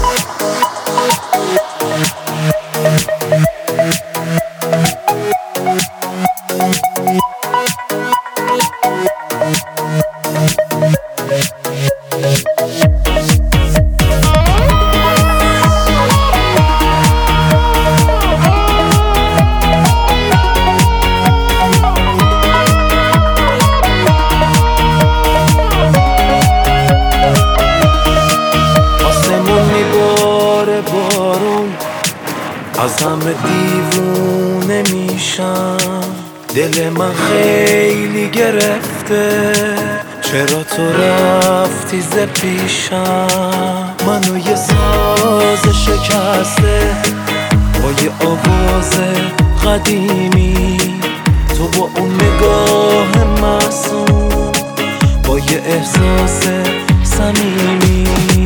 از همه دیوونه میشم، دل من خیلی گرفته، چرا تو رفتی ز پیشم؟ منو یه ساز شکسته با یه آواز قدیمی، تو با اون نگاه معصوم، با یه احساس صمیمی.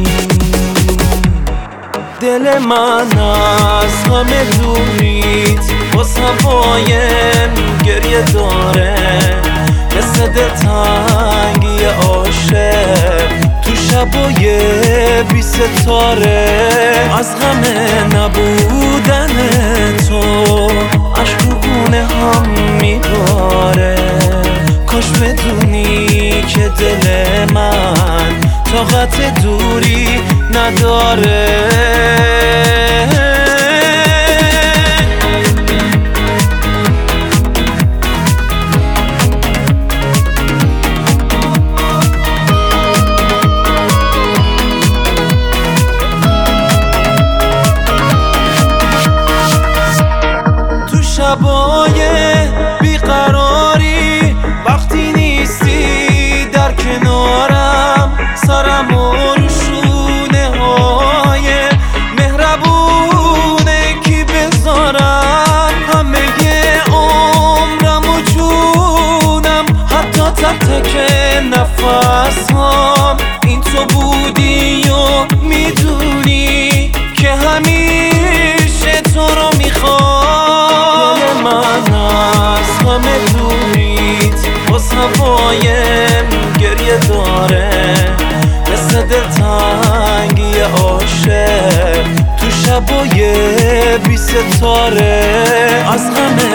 دل من از همه دوریت باز هوایم گریه داره، مثل دلتنگی عاشق تو شبای بی ستاره. از غم نبودن تو عشق رو گونه هم میباره، کاش بدونی که دل من طاقت دوری نداره. تو شبای بیقراری وقتی نیستی در کنارم، سرم و شونه های مهربونه کی بذارم، همه عمرم و جونم، حتی تک تک نفسام این تو بودی و میدونی که همیشه تو رو میخوام. دل من از همه دوریت باز هوایم گریه داره، مثل دلتنگی عاشق تو شبای بی ستاره. از غم